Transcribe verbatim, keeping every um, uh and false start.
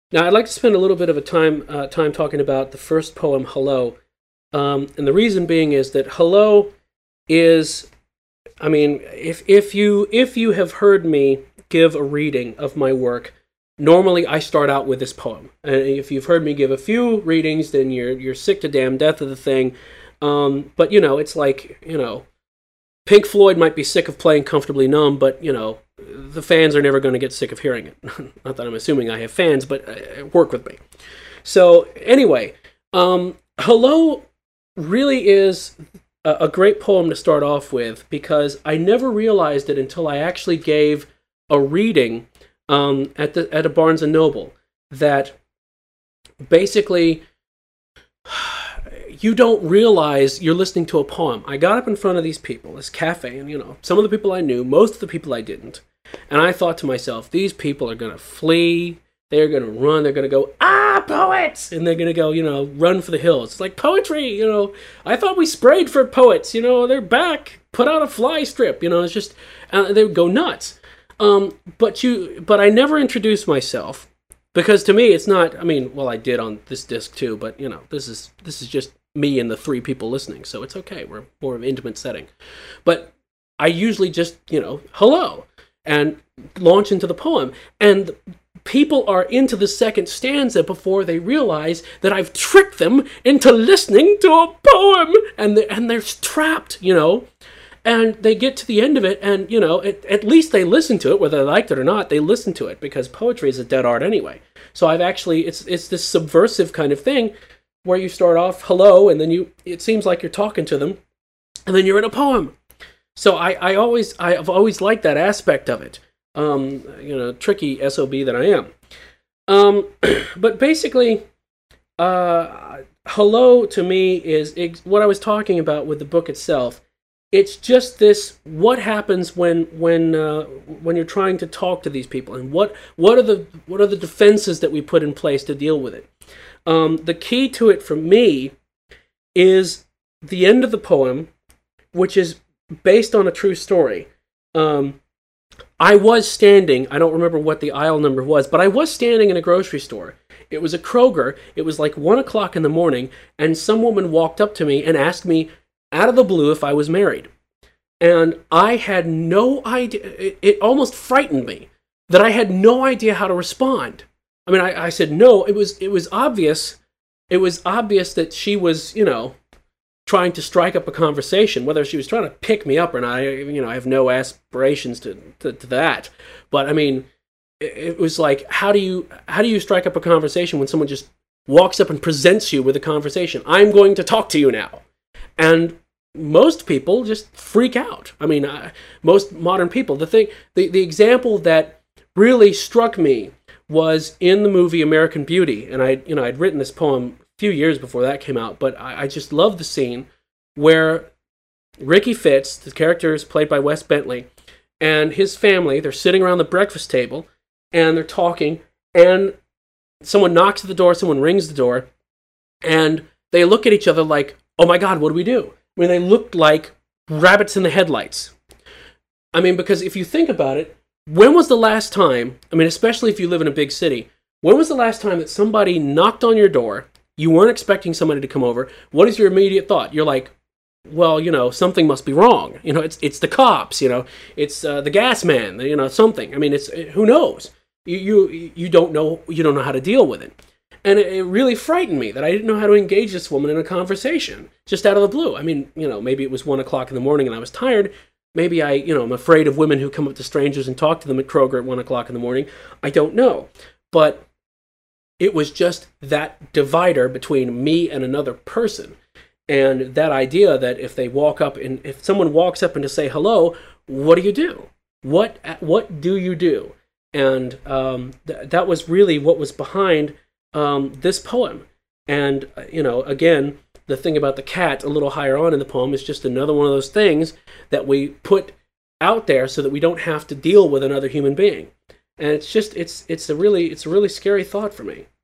Now, I'd like to spend a little bit of a time uh, time talking about the first poem, "Hello," um, and the reason being is that "Hello" is, I mean, if if you if you have heard me give a reading of my work, normally I start out with this poem. And if you've heard me give a few readings, then you're you're sick to damn death of the thing. Um, but you know, it's like you know, Pink Floyd might be sick of playing "Comfortably Numb," but you know, the fans are never going to get sick of hearing it. Not that I'm assuming I have fans, but uh, work with me. So anyway, um, "Hello" really is a, a great poem to start off with because I never realized it until I actually gave a reading um, at the at a Barnes and Noble that basically you don't realize you're listening to a poem. I got up in front of these people, this cafe, and you know, some of the people I knew, most of the people I didn't. And I thought to myself, these people are going to flee, they're going to run, they're going to go, ah, poets! And they're going to go, you know, run for the hills. It's like poetry, you know. I thought we sprayed for poets, you know, they're back, put out a fly strip, you know, it's just, uh, they would go nuts. Um, but you, but I never introduced myself. Because to me, it's not, I mean, well, I did on this disc too, but, you know, this is this is just me and the three people listening, so it's okay. We're more of an intimate setting. But I usually just, you know, hello, and launch into the poem. And people are into the second stanza before they realize that I've tricked them into listening to a poem, and they're, and they're trapped, you know. And they get to the end of it, and, you know, at, at least they listen to it, whether they liked it or not, they listen to it, because poetry is a dead art anyway. So I've actually, it's it's this subversive kind of thing, where you start off, hello, and then you, it seems like you're talking to them, and then you're in a poem. So I, I always, I've always liked that aspect of it, um, you know, tricky S O B that I am. Um, but basically, uh, hello to me is ex- what I was talking about with the book itself. It's just this: what happens when when uh, when you're trying to talk to these people, and what what are the what are the defenses that we put in place to deal with it? Um, the key to it for me is the end of the poem, which is based on a true story. Um, I was standing, I don't remember what the aisle number was, but I was standing in a grocery store. It was a Kroger. It was like one o'clock in the morning, and some woman walked up to me and asked me out of the blue if I was married. And I had no idea, it, it almost frightened me that I had no idea how to respond. I mean, I, I said no. It was it was obvious, it was obvious that she was, you know, trying to strike up a conversation. Whether she was trying to pick me up or not, I, you know, I have no aspirations to, to, to that. But I mean, it, it was like, how do you how do you strike up a conversation when someone just walks up and presents you with a conversation? I'm going to talk to you now. And most people just freak out. I mean, uh, most modern people. The thing, the, the example that really struck me was in the movie American Beauty, and I, you know, I'd written this poem a few years before that came out, but I, I just love the scene where Ricky Fitz, the character is played by Wes Bentley, and his family, they're sitting around the breakfast table, and they're talking, and someone knocks at the door, someone rings the door, and they look at each other like, oh my God, what do we do? I mean, they looked like rabbits in the headlights. I mean, because if you think about it, when was the last time, I mean, especially if you live in a big city, when was the last time that somebody knocked on your door, you weren't expecting somebody to come over, what is your immediate thought? You're like, well, you know, something must be wrong. You know, it's it's the cops, you know, it's uh, the gas man, you know, something. I mean, it's, who knows? You, you, you don't know, you don't know how to deal with it. And it, it really frightened me that I didn't know how to engage this woman in a conversation, just out of the blue. I mean, you know, maybe it was one o'clock in the morning and I was tired. Maybe I, you know, I'm afraid of women who come up to strangers and talk to them at Kroger at one o'clock in the morning. I don't know. But it was just that divider between me and another person. And that idea that if they walk up and if someone walks up and to say hello, what do you do? What what do you do? And um, th- that was really what was behind um, this poem. And, uh, you know, again, the thing about the cat a little higher on in the poem is just another one of those things that we put out there so that we don't have to deal with another human being. And it's just, it's it's a really, it's a really scary thought for me.